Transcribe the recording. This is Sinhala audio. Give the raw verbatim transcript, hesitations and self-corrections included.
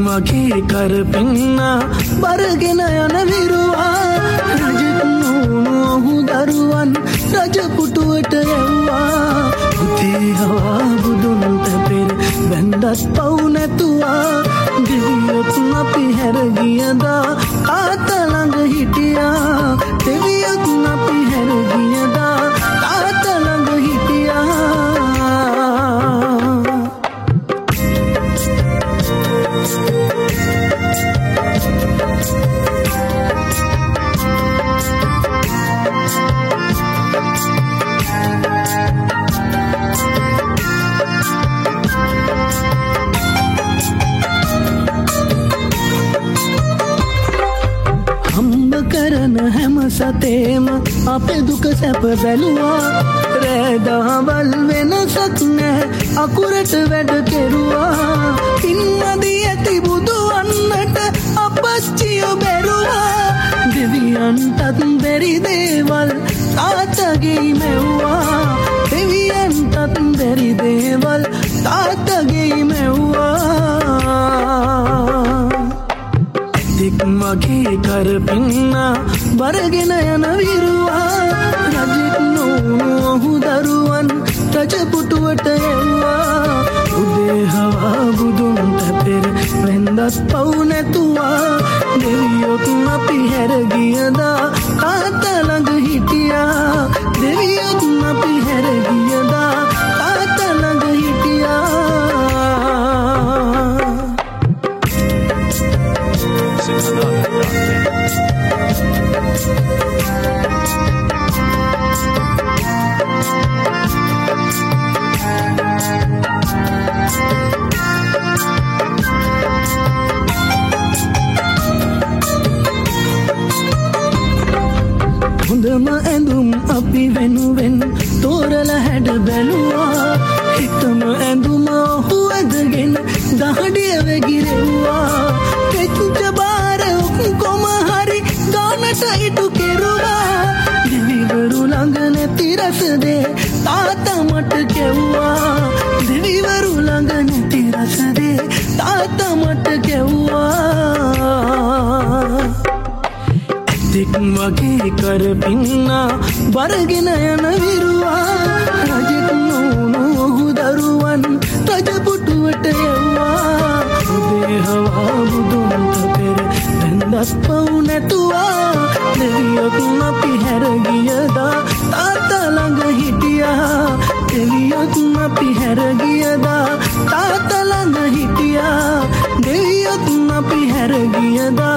මගේ කරපින්න බරගෙන යන විරුවා රජෙක් නොවුණු ඔහු දරුවන් රජපුටුවට යව්වා පුතේ හවා බුදුන්ට පෙර බැන්දත් පව් නැතුවා දෙවියොත් අපි හැර ගියදා කාත ළඟ හිටියා දෙවියොත් අපි හැර ගියදා කාත ළඟ හිටියා කරන හැම සතේම අපේ දුක සැප බැලුවා රෑදහවල් වෙනසක් නෑ අකුරට වැඩ කෙරුවා පින්නදී ඇති බුදුවන්නට අපච්චියෝ බැරුවා දෙවියන්ටත් බැරි දේවල් තාත්තගේ මැව්වා දෙවියන්ටත් බැරි දේවල් තාත්තගේ මැව්වා මගේ කරපින්න බරගෙන යන විරුවා රජෙක් නොවුණු ඔහු දරුවන් රජපුටුවට යව්වා උදේ හවා බුදුන්ට පෙර වෙන්දත් පව් නැතුවා දෙවියොත් අපි හැර ගියදා කාත ළඟ හිටියා දෙවියොත් අපි හැර ගියදා කාත ළඟ හිටියා හොඳම ඇඳුම් අපි වෙනුවෙන් තෝරලා හැඩ බැලුවා හිතම ඇඳුම ඔහු ඇඳගෙන දහඩිය වැගිරෙව්වා පෙච්ච බාර කොම හරි ගානට ඉටු කෙරුවා දෙවිවරු ළඟ නැති රසදේ තාත්තා මට කෙව්වා දෙවිවරු ළඟ නැති රසදේ තාත්තා මට කෙව්වා දෙක් මගේ කරපින්න බරගෙන යන විරුවා රජෙක් නොවුණු ඔහු දරුවන් රජපුටුවට යව්වා උදේ හවා බුදුන්ට පෙර බැන්දත් පව් නැතුවා දෙවියොත් අපි හැර ගියදා තාත්තා ළඟ හිටියා දෙවියොත් අපි හැර ගියදා තාත්තා ළඟ හිටියා දෙවියොත් අපි හැර ගියදා